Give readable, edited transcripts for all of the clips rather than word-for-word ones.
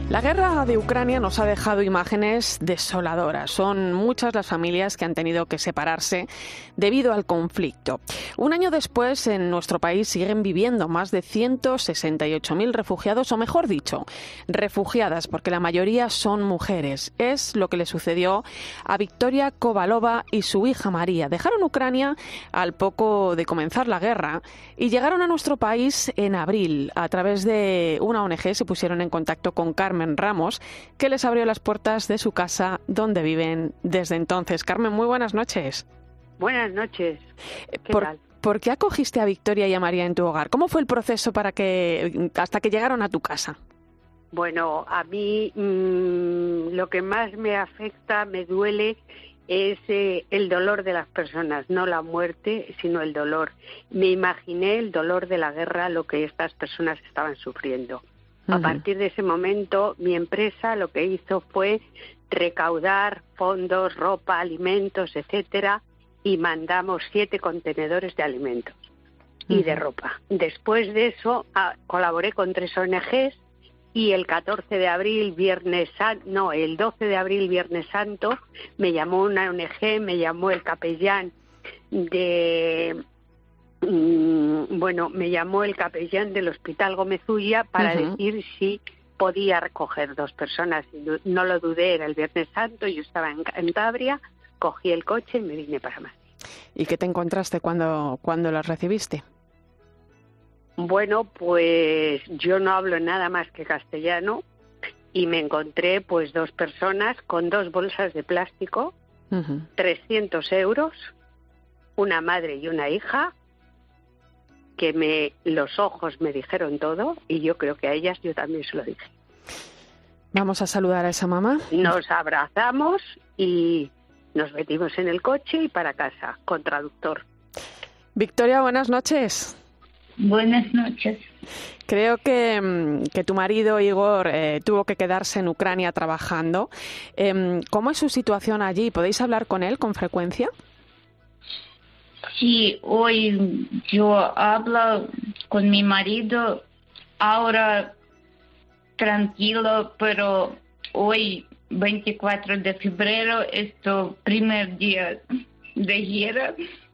La guerra de Ucrania nos ha dejado imágenes desoladoras. Son muchas las familias que han tenido que separarse debido al conflicto. Un año después, en nuestro país siguen viviendo más de 168.000 refugiados, o mejor dicho, refugiadas, porque la mayoría son mujeres. Es lo que le sucedió a Victoria Kovalova y su hija María. Dejaron Ucrania al poco de comenzar la guerra y llegaron a nuestro país en abril. A través de una ONG se pusieron en contacto con Carmen Ramos, que les abrió las puertas de su casa donde viven desde entonces. Carmen, muy buenas noches. Buenas noches. ¿Qué tal? ¿Por qué acogiste a Victoria y a María en tu hogar? ¿Cómo fue el proceso hasta que llegaron a tu casa? Bueno, a mí lo que más me afecta, me duele, es el dolor de las personas, no la muerte, sino el dolor. Me imaginé el dolor de la guerra, lo que estas personas estaban sufriendo. A partir de ese momento, mi empresa lo que hizo fue recaudar fondos, ropa, alimentos, etcétera, y mandamos 7 contenedores de alimentos y de ropa. Después de eso, colaboré con 3 ONGs y el 14 de abril, el 12 de abril, Viernes Santo, me llamó una ONG, me llamó el capellán me llamó el capellán del Hospital Gómez Ulla para decir si podía recoger 2 personas. No lo dudé, era el Viernes Santo, yo estaba en Cantabria, cogí el coche y me vine para Madrid. ¿Y qué te encontraste cuando las recibiste? Bueno, pues yo no hablo nada más que castellano y me encontré pues 2 personas con 2 bolsas de plástico, 300 euros, una madre y una hija, que los ojos me dijeron todo y yo creo que a ellas yo también se lo dije. Vamos a saludar a esa mamá. Nos abrazamos y nos metimos en el coche y para casa, con traductor. Victoria, buenas noches. Buenas noches. Creo que tu marido, Igor, tuvo que quedarse en Ucrania trabajando. ¿Cómo es su situación allí? ¿Podéis hablar con él con frecuencia? Sí, hoy yo hablo con mi marido, ahora tranquilo, pero hoy, 24 de febrero, es el primer día de guerra.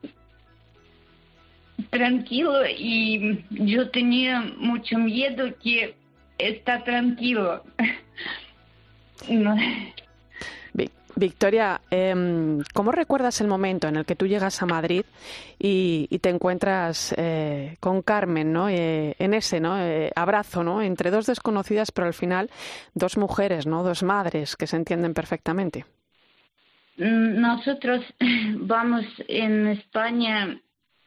Tranquilo, y yo tenía mucho miedo que está tranquilo. No. Victoria, ¿cómo recuerdas el momento en el que tú llegas a Madrid y te encuentras con Carmen, ¿no? En ese abrazo, ¿no? Entre 2 desconocidas, pero al final 2 mujeres, ¿no? 2 madres que se entienden perfectamente. Nosotros vamos en España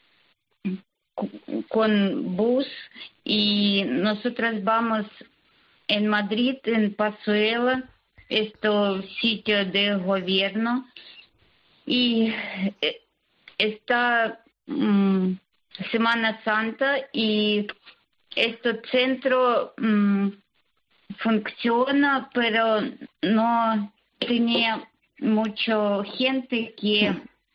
con bus y nosotras vamos en Madrid, en Pazuela, sitio de gobierno, y está Semana Santa y este centro funciona, pero no tenía mucha gente que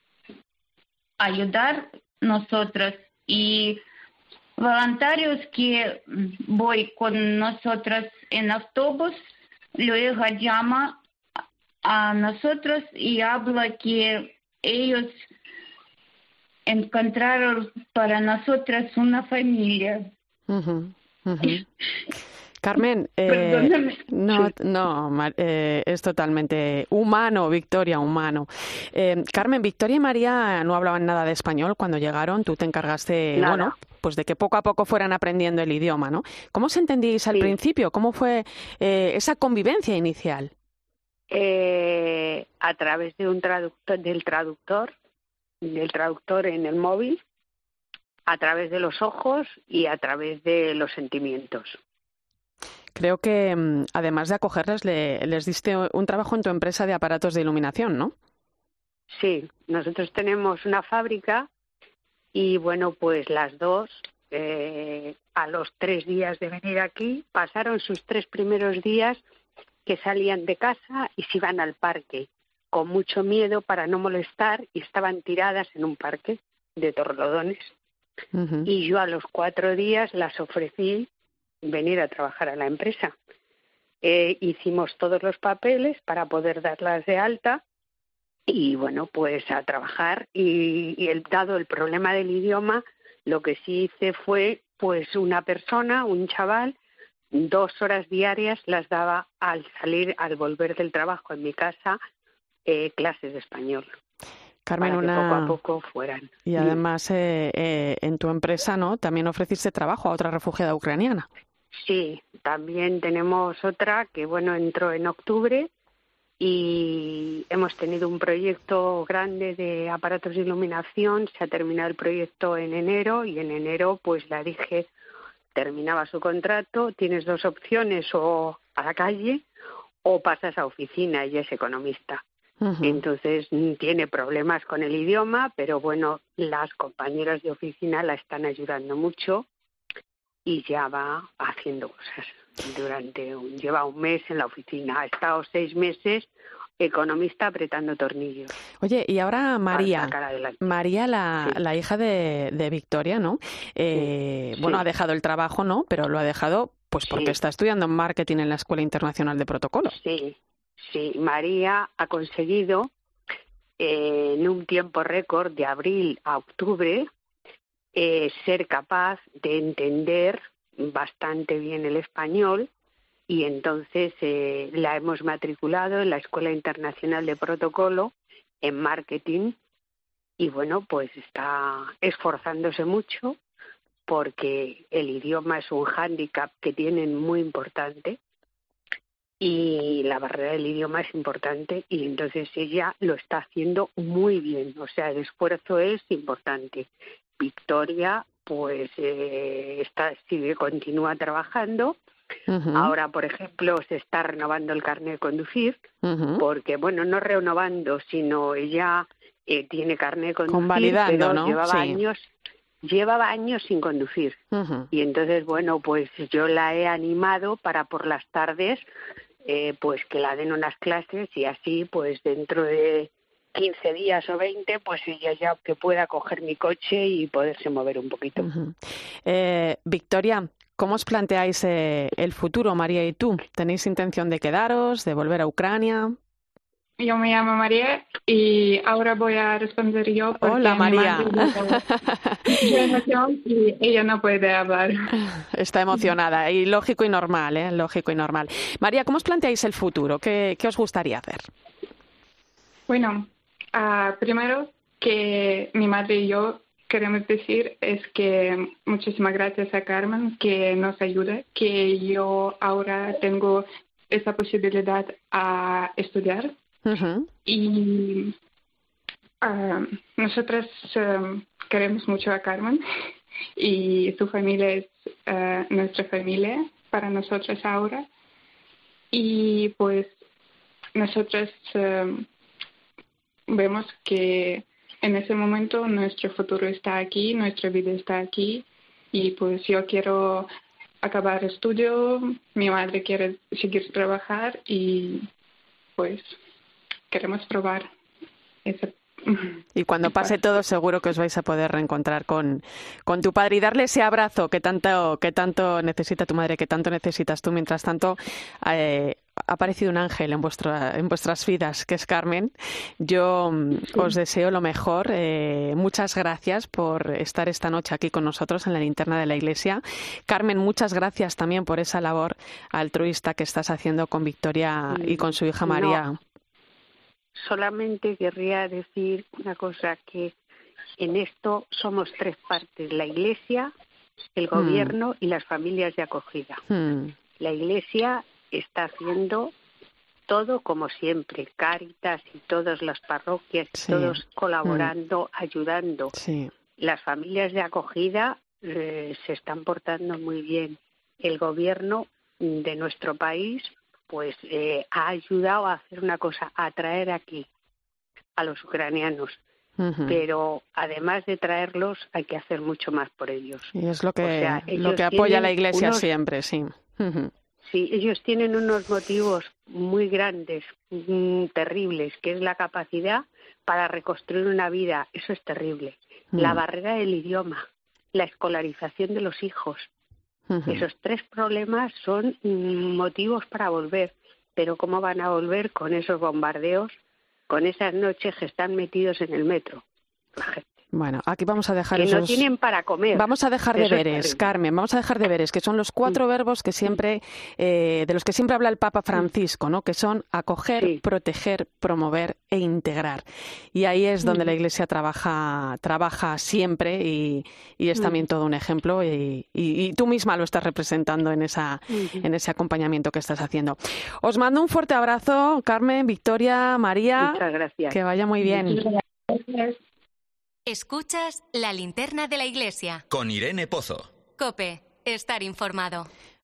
ayudar nosotros, y voluntarios que voy con nosotros en autobús luego llama a nosotros y habla que ellos encontraron para nosotras una familia. Carmen, es totalmente humano, Victoria, humano. Carmen, Victoria y María no hablaban nada de español cuando llegaron. Tú te encargaste, Nada. Pues de que poco a poco fueran aprendiendo el idioma, ¿no? ¿Cómo os entendíais al principio? ¿Cómo fue esa convivencia inicial? A través de del traductor en el móvil, a través de los ojos y a través de los sentimientos. Creo que además de acogerles, les diste un trabajo en tu empresa de aparatos de iluminación, ¿no? Sí, nosotros tenemos una fábrica y bueno, pues las 2, a los 3 días de venir aquí, pasaron sus 3 primeros días que salían de casa y se iban al parque, con mucho miedo para no molestar, y estaban tiradas en un parque de Torrelodones. Y yo a los 4 días las ofrecí venir a trabajar a la empresa. hicimos todos los papeles para poder darlas de alta y bueno, pues a trabajar dado el problema del idioma, lo que sí hice fue pues un chaval, 2 horas diarias las daba al volver del trabajo en mi casa, clases de español. Carmen, para que poco a poco fueran. Y además en tu empresa, ¿no? También ofreciste trabajo a otra refugiada ucraniana. Sí, también tenemos otra que, bueno, entró en octubre y hemos tenido un proyecto grande de aparatos de iluminación. Se ha terminado el proyecto en enero y en enero pues la dije, terminaba su contrato, tienes 2 opciones, o a la calle o pasas a oficina. Ella es economista. Entonces tiene problemas con el idioma, pero bueno, las compañeras de oficina la están ayudando mucho y ya va haciendo cosas. Lleva 1 mes en la oficina, ha estado 6 meses economista apretando tornillos. Oye, y ahora María, Sí. la hija de Victoria, ¿no? Bueno, ha dejado el trabajo, ¿no? Pero lo ha dejado pues porque está estudiando marketing en la Escuela Internacional de Protocolo. Sí, María ha conseguido en un tiempo récord de abril a octubre ser capaz de entender bastante bien el español y entonces la hemos matriculado en la Escuela Internacional de Protocolo en marketing y bueno, pues está esforzándose mucho porque el idioma es un hándicap que tienen muy importante y la barrera del idioma es importante y entonces ella lo está haciendo muy bien, o sea, el esfuerzo es importante. Victoria pues continúa trabajando. Ahora, por ejemplo, se está renovando el carnet de conducir, porque, bueno, no renovando, sino ella tiene carnet de conducir, convalidando, pero ¿no? llevaba años sin conducir. Y entonces, bueno, pues yo la he animado para por las tardes, pues que la den unas clases y así, pues dentro de 15 días o 20, pues ella ya que pueda coger mi coche y poderse mover un poquito. Victoria, ¿cómo os planteáis el futuro, María y tú? ¿Tenéis intención de quedaros, de volver a Ucrania? Yo me llamo María y ahora voy a responder yo porque Hola, María. mi madre y ella no puede hablar. Está emocionada y lógico y normal, ¿eh? Lógico y normal. María, ¿cómo os planteáis el futuro? ¿Qué os gustaría hacer? Bueno, primero que mi madre y yo queremos decir es que muchísimas gracias a Carmen que nos ayuda, que yo ahora tengo esa posibilidad a estudiar. Y nosotras queremos mucho a Carmen y su familia es nuestra familia para nosotras ahora. Y pues nosotras vemos que en ese momento nuestro futuro está aquí, nuestra vida está aquí y pues yo quiero acabar estudio, mi madre quiere seguir trabajar y pues queremos probar ese. Y cuando pase todo seguro que os vais a poder reencontrar con tu padre y darle ese abrazo que tanto necesita tu madre, que tanto necesitas tú. Mientras tanto, ha aparecido un ángel en vuestras vidas, que es Carmen. Yo os deseo lo mejor. Muchas gracias por estar esta noche aquí con nosotros en la Linterna de la Iglesia. Carmen, muchas gracias también por esa labor altruista que estás haciendo con Victoria y con su hija María. No. Solamente querría decir una cosa, que en esto somos 3 partes, la Iglesia, el Gobierno y las familias de acogida. La Iglesia está haciendo todo como siempre, Cáritas y todas las parroquias, todos colaborando, ayudando. Las familias de acogida se están portando muy bien. El Gobierno de nuestro país pues ha ayudado a hacer una cosa, a traer aquí a los ucranianos. Pero además de traerlos, hay que hacer mucho más por ellos. Y es lo que apoya la Iglesia siempre, sí. Sí, ellos tienen unos motivos muy grandes, terribles, que es la capacidad para reconstruir una vida. Eso es terrible. La barrera del idioma, la escolarización de los hijos. Esos 3 problemas son motivos para volver, pero ¿cómo van a volver con esos bombardeos, con esas noches que están metidos en el metro? La gente. Bueno, aquí vamos a dejar que esos... no tienen para comer. Vamos a dejar deberes, Carmen, vamos a dejar deberes, que son los 4 verbos que siempre, de los que siempre habla el Papa Francisco, ¿no? Que son acoger, proteger, promover e integrar. Y ahí es donde la Iglesia trabaja siempre y es también todo un ejemplo y tú misma lo estás representando en ese acompañamiento que estás haciendo. Os mando un fuerte abrazo, Carmen, Victoria, María. Muchas gracias. Que vaya muy bien. Gracias. Escuchas La Linterna de la Iglesia. Con Irene Pozo. COPE. Estar informado.